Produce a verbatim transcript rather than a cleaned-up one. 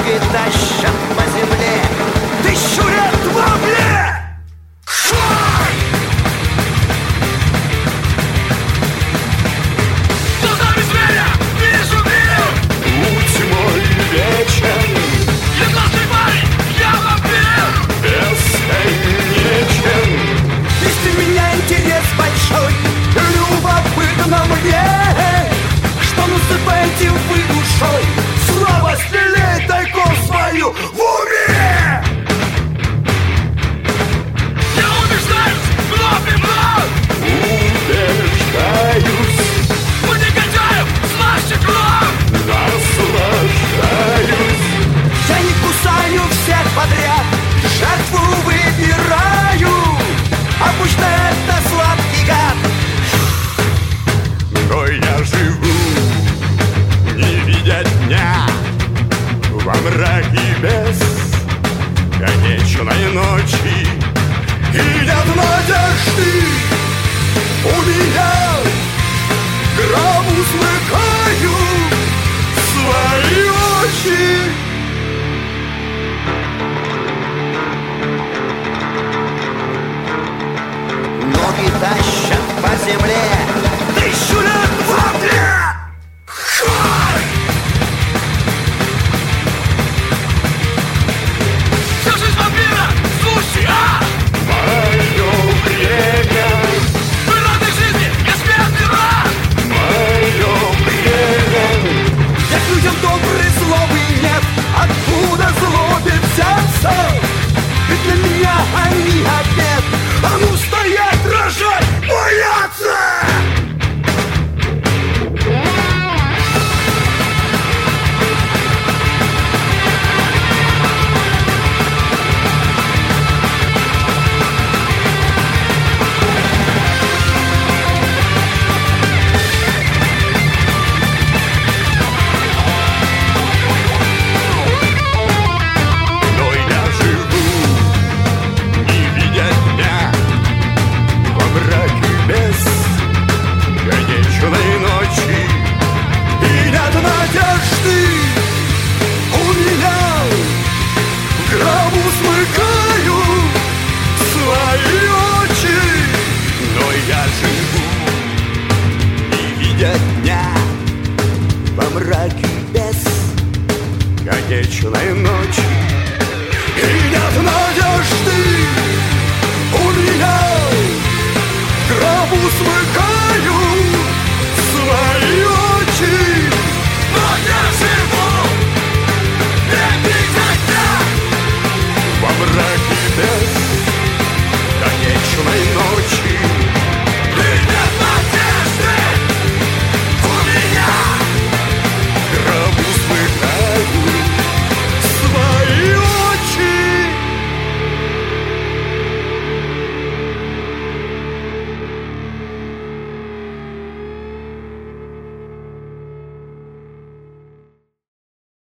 ноги тащат по земле тысячу лет во мгле. Глазами зверя вижу мир. Путь мой вечен, Я классный парень, я вампир. бесконечен. Есть у меня интерес большой, любопытно мне, что насыпаете вы душой. Слава стреляет тайком свою в уме. Я убеждаюсь вновь и вновь. Убеждаюсь, У негодяев слаще кровь. наслаждаюсь. Я не кусаю всех подряд, жертву выбираю. Обычно это сладкий гад. Но я живу, не видя дня, во мраке без конечной ночи. И нет надежды у меня, гробу смыкаю свои очи. Ноги тащат по земле тысячу лет во мгле. Вся жизнь вампира, слушай, а! Мое время, В природе жизни бессмертный рад. мое время. Я к людям добрый, злобы нет. Откуда злобе взяться? Ведь на меня они ответ. А ну стоять, дрожать, бояться! Но я живу, не видя дня, во мраке без конечной ночи. И нет надежды у меня, в гробу смыкаю свои очи. Но я живу, не видя дня, во мраке без конечной ночи. И нет надежды у меня, в гробу смыкаю